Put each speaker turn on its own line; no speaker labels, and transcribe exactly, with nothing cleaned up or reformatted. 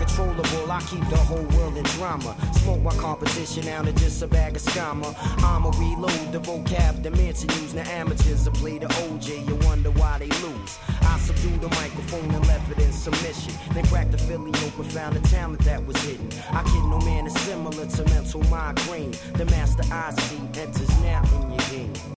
uncontrollable, I keep the whole world in drama. Smoke my competition out of just a bag of scammer. I'ma reload the vocab, the Manson use. Now amateurs that play the O J, you wonder why they lose. I subdue the microphone and left it in submission. Then cracked the Philly open, found the talent that was hidden. I kid no man is similar to mental migraine. The master I see enters now in your game.